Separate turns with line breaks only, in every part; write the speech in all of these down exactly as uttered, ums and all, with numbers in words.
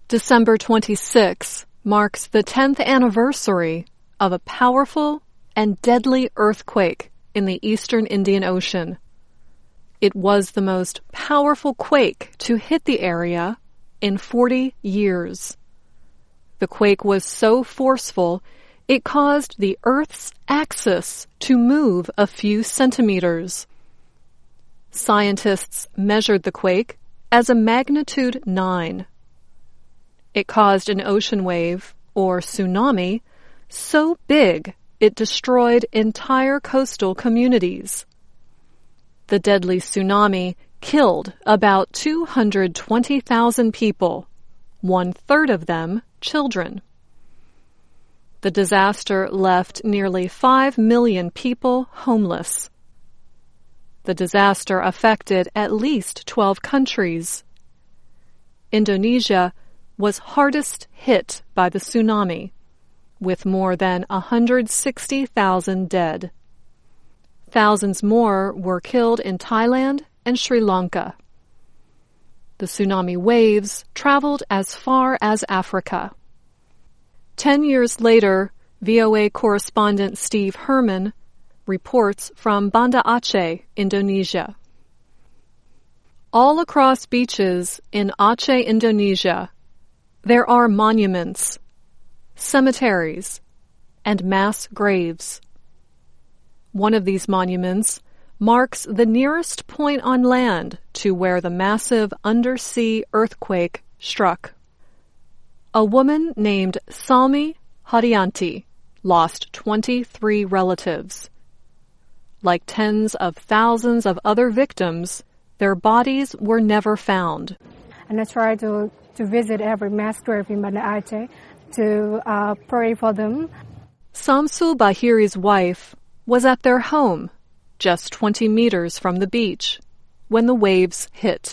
December twenty-sixth marks the tenth anniversary of a powerful and deadly earthquake in the eastern Indian Ocean. It was the most powerful quake to hit the area in forty years. The quake was so forceful, it caused the Earth's axis to move a few centimeters. Scientists measured the quake as a magnitude nine. It caused an ocean wave, or tsunami, so big it destroyed entire coastal communities. The deadly tsunami killed about two hundred twenty thousand people, one-third of them children. The disaster left nearly five million people homeless. The disaster affected at least twelve countries. Indonesia was hardest hit by the tsunami, with more than one hundred sixty thousand dead. Thousands more were killed in Thailand and Sri Lanka. The tsunami waves traveled as far as Africa. Ten years later, V O A correspondent Steve Herman reports from Banda Aceh, Indonesia. All across beaches in Aceh, Indonesia, there are monuments, cemeteries, and mass graves. One of these monuments marks the nearest point on land to where the massive undersea earthquake struck. A woman named Salmi Haryanti lost twenty-three relatives. Like tens of thousands of other victims, their bodies were never found.
And I try to, to visit every mass grave in Banda Aceh to uh, pray for them.
Samsul Bahiri's wife was at their home, just twenty meters from the beach, when the waves hit.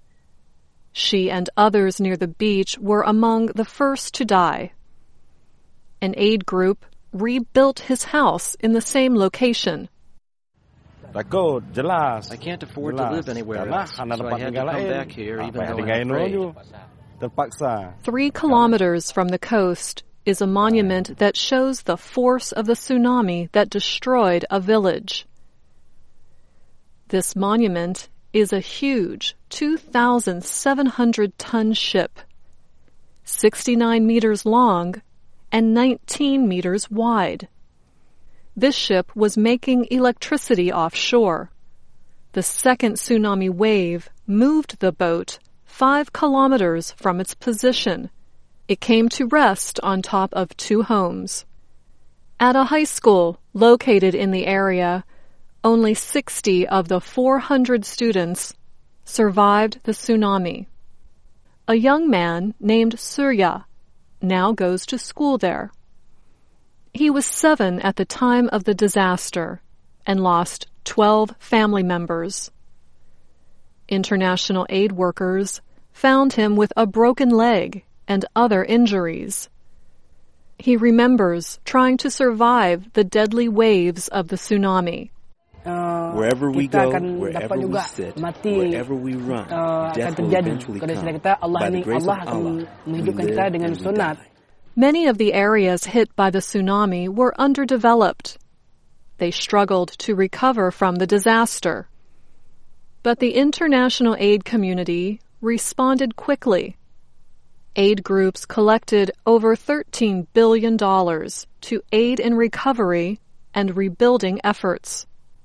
She and others near the beach were among the first to die. An aid group rebuilt his house in the same location.
I can't afford to live anywhere else, so I had to come back here even though I'm afraid.
Three kilometers from the coast is a monument that shows the force of the tsunami that destroyed a village. This monument is a huge two thousand seven hundred ton ship, sixty-nine meters long and nineteen meters wide. This ship was making electricity offshore. The second tsunami wave moved the boat five kilometers from its position. It came to rest on top of two homes. At a high school located in the area, only sixty of the four hundred students survived the tsunami. A young man named Surya now goes to school there. He was seven at the time of the disaster and lost twelve family members. International aid workers found him with a broken leg and other injuries. He remembers trying to survive the deadly waves of the tsunami.
Uh, wherever we go, wherever we sit, wherever we run, death will eventually come. By the grace of Allah, we live and we die.
Many of the areas hit by the tsunami were underdeveloped. They struggled to recover from the disaster. But the international aid community responded quickly. Aid groups collected over thirteen billion dollars to aid in recovery and rebuilding efforts.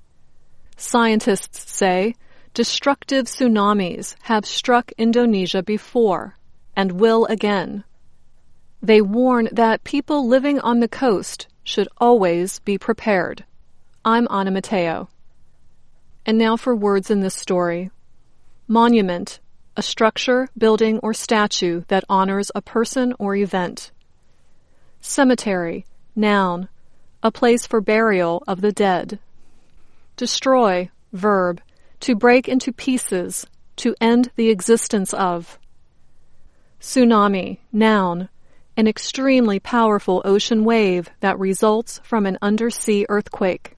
Scientists say destructive tsunamis have struck Indonesia before and will again. They warn that people living on the coast should always be prepared. I'm Ana Mateo. And now for words in this story. Monument, a structure, building, or statue that honors a person or event. Cemetery, noun, a place for burial of the dead. Destroy, verb, to break into pieces, to end the existence of. Tsunami, noun, an extremely powerful ocean wave that results from an undersea earthquake.